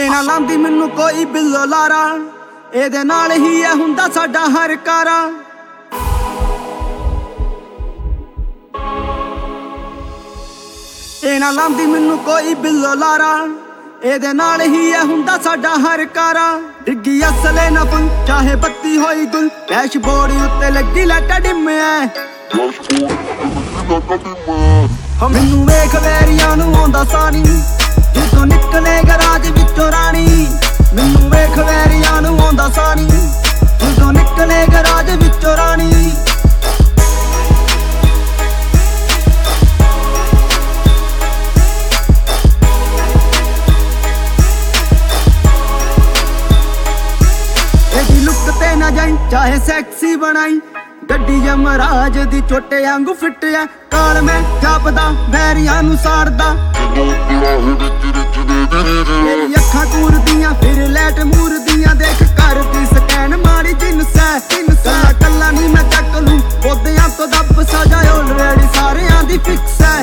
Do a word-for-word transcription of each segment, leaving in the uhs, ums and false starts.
ਇਹ ਨਾ ਲਾਂਦੀ ਮੈਨੂੰ ਕੋਈ ਬਿੱਲੋ ਲਾਰਾ, ਇਹਦੇ ਨਾਲ ਹੀ ਐ ਹੁੰਦਾ ਸਾਡਾ ਹਰ ਕਾਰਾ। ਇਹ ਨਾ ਲਾਂਦੀ ਮੈਨੂੰ ਕੋਈ ਬਿੱਲੋ ਲਾਰਾ, ਇਹਦੇ ਨਾਲ ਹੀ ਐ ਹੁੰਦਾ ਸਾਡਾ ਹਰ ਕਾਰਾ। ਡਿੱਗੀ ਅਸਲੇ ਨਾ ਫੁੱਲ ਚਾਹੇ ਬੱਤੀ ਹੋਈ ਗੁਲ, ਡੈਸ਼ਬੋਰਡ ਉੱਤੇ ਲੱਗੀ ਲਾਟਾ ਡਿੰਮਿਆ। ਮੈਨੂੰ ਵੇਖ ਵੈਰੀਆਂ ਨੂੰ ਆਉਂਦਾ ਸਾਨੀ, ਜਦੋਂ ਨਿਕਲੇ ਗਰਾਜ ਵਿੱਚੋਂ ਰਾਣੀ। ਮੈਨੂੰ ਵੇਖ ਵੈਰੀਆਂ ਨੂੰ ਆਉਂਦਾ ਸਾਨੀ, ਜਦੋਂ ਨਿਕਲੇ ਗਰਾਜ ਵਿੱਚੋਂ ਰਾਣੀ। ਇਹਦੀ ਲੁੱਕ ਤੇ ਨਾ ਜਾਈ ਚਾਹੇ ਸੈਕਸੀ ਬਣਾਈ, ਗੱਡੀ ਯਮਰਾਜ ਦੀ ਚੋਟੇ ਵਾਂਗੂ ਫਿੱਟ ਐ। ਕਾਲ ਮੈਂ ਜਾਪਦਾ ਵੈਰੀਆਂ ਨੂੰ ਸਾੜਦਾ, ਮੇਰੀ ਅੱਖਾਂ ਕੂਰਦੀਆਂ ਫਿਰ ਲੈਟ ਮੂਰਦੀਆਂ। ਦੇਖ ਕਰਦੀ ਸਕੈਨ ਮਾੜੀ ਜਿੰਸ ਐ, ਕੱਲਾ ਕੱਲਾ ਨੀ ਮੈਂ ਚੱਕ ਲੂੰ ਪੌਦਿਆਂ ਤੋਂ ਦੱਬ ਸਜਾ। ਆਲਰੇਡੀ ਸਾਰਿਆਂ ਦੀ ਫਿਕਸ ਐ,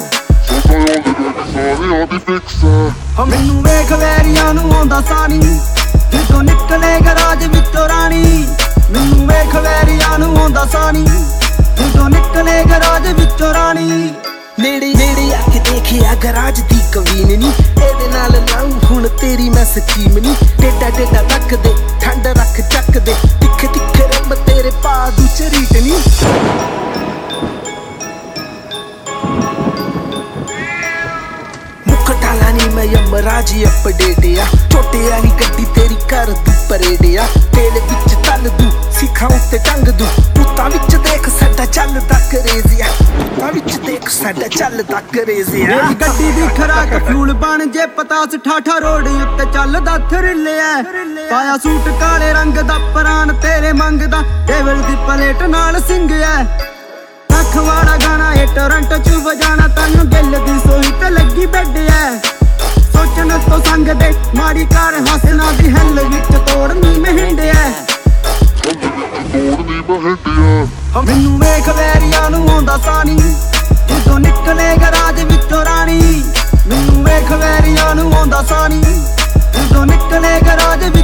ਮੈਨੂੰ ਵੇਖ ਵੈਰੀਆਂ ਨੂੰ ਆਉਂਦਾ ਸਾਨੀ, ਜਦੋਂ ਨਿਕਲੇ ਗਰਾਜ ਵਿੱਚੋਂ ਰਾਣੀ। ਮੈਨੂੰ ਵੇਖ ਵੈਰੀਆਂ ਨੂੰ ਆਉਂਦਾ ਸਾਨੀ, ਜਦੋਂ ਨਿਕਲੇ ਗਰਾਜ ਵਿੱਚੋਂ ਰਾਣੀ। ਨੇੜੇ ਨੇੜੇ ਆ ਕੇ ਦੇਖਿਆ ਗਰਾਜ ਦੀ ਕਵੀਨ ਨੀ, ਇਹਦੇ ਨਾਲ ਲਾਉਂ ਹੁਣ ਤੇਰੀ ਮੈਂ ਸਕੀਮ ਨੀ। ਟੇਡਾ ਟੇਡਾ ਤੱਕ ਦੇ ਠੰਡ ਰੱਖ ਚੱਕ ਦੇ, ਤਿੱਖੇ ਤਿੱਖੇ ਰੰਬ ਤੇਰੇ ਪਾ ਦੂ ਚਰੀਟ ਨੀ। ਮੁਕਟਾਲਾ ਨੀ ਮੈਂ ਯਮਰਾਜੀ ਅਪਡੇਟ ਆ, ਛੋਟੇ ਵਾਲੀ ਗੱਡੀ ਤੇਰੀ ਕਰ ਦੂ ਪਰੇਡ ਆ। ਤੇਲ ਵਿੱਚ ਤਲ ਦੂ ਸਿੱਖਾਂ ਉੱਤੇ ਟੰਗ ਦੂ, ਪੁੱਤਾਂ ਵਿੱਚ ਦੇਖ ਸਾਡਾ ਚੱਲਦਾ ਕਰੇਜ਼ ਆ। ਪੁੱਤਾਂ ਵਿੱਚ ਦੇਖ ਸਾਡਾ ਚੱਲਦਾ ਕਰੇਜ਼ ਆ। ਮੇਰੀ ਗੱਡੀ ਦੀ ਖਰਾਕ ਫਿਊਲ ਬਣ ਜੇ ਪਤਾਸ, ਠਾਠਾ ਰੋਡ ਉੱਤੇ ਚੱਲਦਾ ਥਰਿਲ ਐ। ਪਾਇਆ ਸੂਟ ਕਾਲੇ ਰੰਗ ਦਾ ਪ੍ਰਾਣ ਤੇਰੇ ਮੰਗਦਾ, ਡੇਵਲ ਦੀ ਪਲੇਟ ਨਾਲ ਸਿੰਘ ਐ। ਅੱਖ ਵਾਲਾ ਗਾਣਾ ਇਹ ਟੋਰਾਂਟੋ ਚ ਵਜਾਣਾ, ਤੈਨੂੰ ਗਿੱਲ ਦੀ ਸੋਈ ਤੇ ਲੱਗੀ ਬੈੱਡ ਐ। ਸੋਚਣ ਤੋਂ ਸੰਗ ਦੇ ਮਾੜੀ ਕਾਰ ਹੱਸਣਾ ਦੀ ਹੱਲ ਵਿੱਚ ਤੋੜਨੀ ਮਹਿੰਡਿਆ। ਮੈਨੂੰ ਵੇਖ ਵੈਰੀਆਂ ਨੂੰ ਆਉਂਦਾ ਸਾਨੀ, ਜਦੋਂ ਨਿਕਲੇ ਗਰਾਜ ਵਿੱਚੋਂ ਰਾਣੀ। ਮੈਨੂੰ ਵੇਖ ਵੈਰੀਆਂ ਨੂੰ ਆਉਂਦਾ ਸਾਨੀ, ਜਦੋਂ ਨਿਕਲੇ ਗਰਾਜ ਵਿੱਚੋਂ